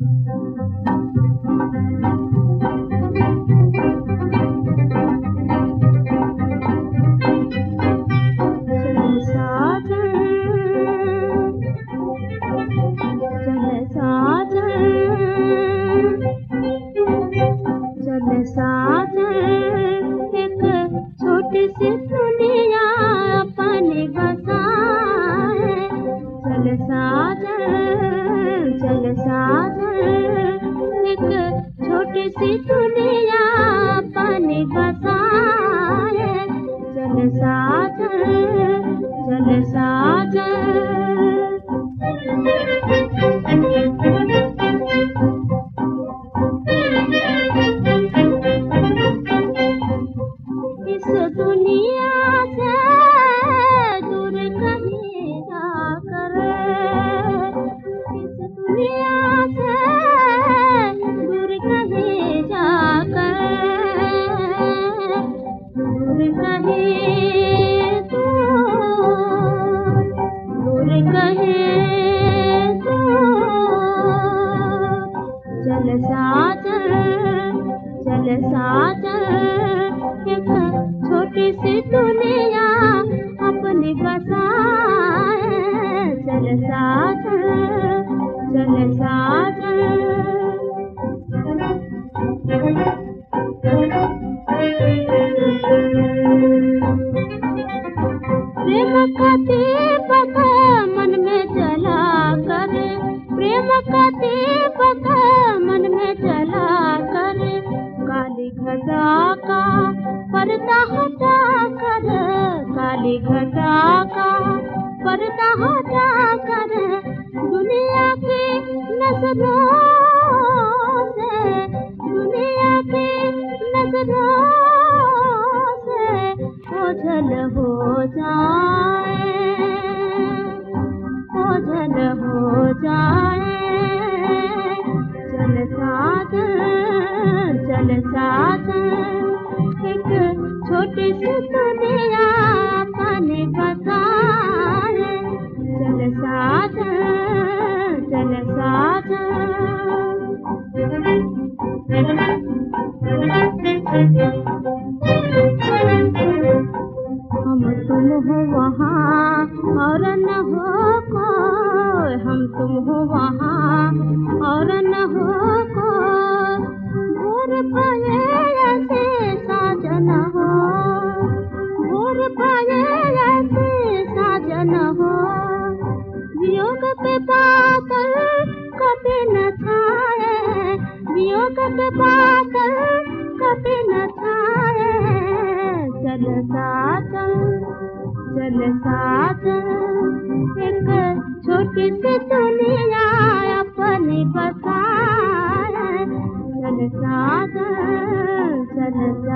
चल साजन एक छोटी सी दुनिया पानी बसाए। चल साजन चल साजन। इस दुनिया से दूर कहीं जाकर, इस दुनिया से दूर कहीं जाकर, दूर कहीं तू, दूर कहीं तू। चल साजन चल साजन एक छोटी सी दुनिया अपनी बसाए। चल साजन चल साजन। प्रेम का दीपक मन में जला कर, प्रेम का दीपक मन में जला कर, काली घटा का पर्दा हटा कर, काली घटा का पर्दा हटा कर, दुनिया की नजरों से, दुनिया की नजरों से ओझल हो जाए, ओझल हो जाए। चल साजन चल साजन एक छोटी सी दुनिया पानी बसाए। चल साजन चल साजन। हम तुम हो वहाँ और न हो कोई, हम तुम हो वहाँ और न हो कोई, भूर पाए ऐसे साजन हो, भूर पाए ऐसे साजन हो। वियोग के बादल कभी न छाए, वियोग के बादल कभी न छाए। चल साजन चल साजन एक छोटी सी दुनिया अपनी बसाए। चल साजन चल साजन।